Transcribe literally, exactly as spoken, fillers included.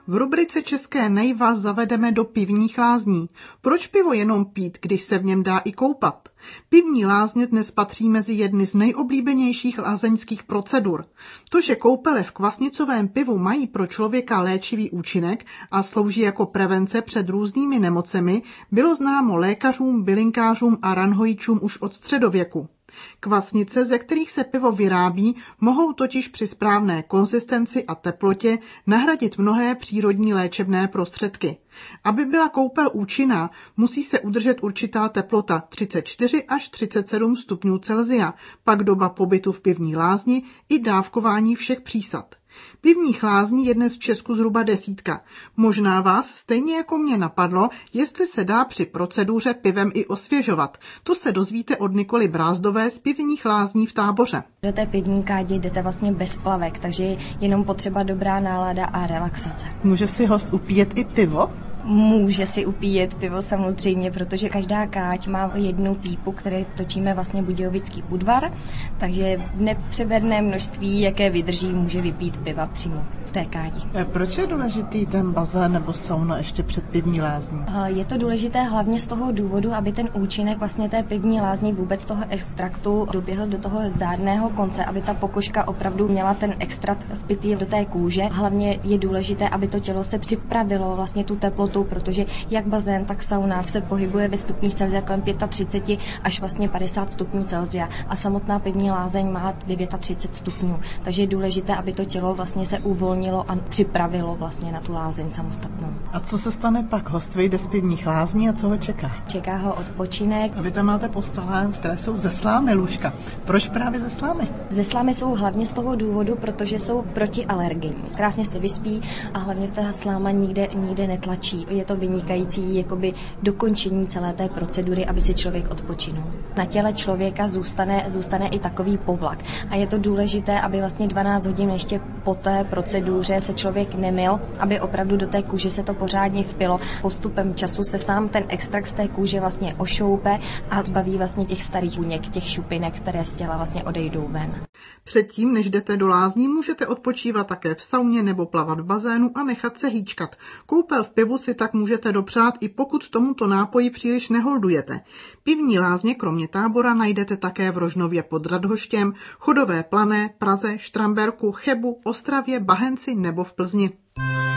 V rubrice České nej vás zavedeme do pivních lázní. Proč pivo jenom pít, když se v něm dá i koupat? Pivní lázně dnes patří mezi jedny z nejoblíbenějších lázeňských procedur. To, že koupele v kvasnicovém pivu mají pro člověka léčivý účinek a slouží jako prevence před různými nemocemi, bylo známo lékařům, bylinkářům a ranhojičům už od středověku. Kvasnice, ze kterých se pivo vyrábí, mohou totiž při správné konzistenci a teplotě nahradit mnohé přírodní léčebné prostředky. Aby byla koupel účinná, musí se udržet určitá teplota třicet čtyři až třicet sedm stupňů Celsia, pak doba pobytu v pivní lázni i dávkování všech přísad. Pivních lázní je dnes v Česku zhruba desítka. Možná vás stejně jako mě napadlo, jestli se dá při proceduře pivem i osvěžovat. To se dozvíte od Nikoly Brázdové z Pivních lázní v Táboře. Do té pivní kádi jdete vlastně bez plavek, takže je jenom potřeba dobrá nálada a relaxace. Může si host upíjet i pivo? Může si upíjet pivo samozřejmě, protože každá káť má jednu pípu, které točíme vlastně Budějovický Budvar, takže v nepřeberné množství, jaké vydrží, může vypít piva přímo v té kádi. Proč je důležitý ten bazén nebo sauna ještě před pivní lázní? Je to důležité hlavně z toho důvodu, aby ten účinek vlastně té pivní lázní vůbec toho extraktu doběhl do toho zdárného konce, aby ta pokožka opravdu měla ten extrakt vpitý do té kůže. Hlavně je důležité, aby to tělo se připravilo vlastně tu teplotu, protože jak bazén, tak sauna se pohybuje ve stupních Celsia kolem třicet pět až vlastně padesát stupňů Celsia a samotná pivní lázeň má třicet devět stupňů. Takže je důležité, aby to tělo vlastně se uvolnilo a připravilo vlastně na tu lázeň samostatnou. A co se stane pak? Host vyjde z pivních lázní a co ho čeká? Čeká ho odpočinek. A vy tam máte postelé, které jsou ze slámy lůžka. Proč právě ze slámy? Ze slámy jsou hlavně z toho důvodu, protože jsou protialergenní. Krásně se vyspí a hlavně v té sláma nikde, nikde netlačí. Je to vynikající jakoby dokončení celé té procedury, aby si člověk odpočinul. Na těle člověka zůstane, zůstane i takový povlak. A je to důležité, aby vlastně dvanáct hodin ještě po té proceduře se člověk nemyl, aby opravdu do té kůže se to pořádně vpilo. Postupem času se sám ten extrakt z té kůže vlastně ošoupe a zbaví vlastně těch starých buněk, těch šupinek, které z těla vlastně odejdou ven. Předtím, než jdete do lázní, můžete odpočívat také v sauně nebo plavat v bazénu a nechat se hýčkat. Koupel v pivu si tak můžete dopřát, i pokud tomuto nápoji příliš neholdujete. Pivní lázně kromě Tábora najdete také v Rožnově pod Radhoštěm, Chodové Plané, Praze, Štramberku, Chebu, Ostravě, Bahenci nebo v Plzni.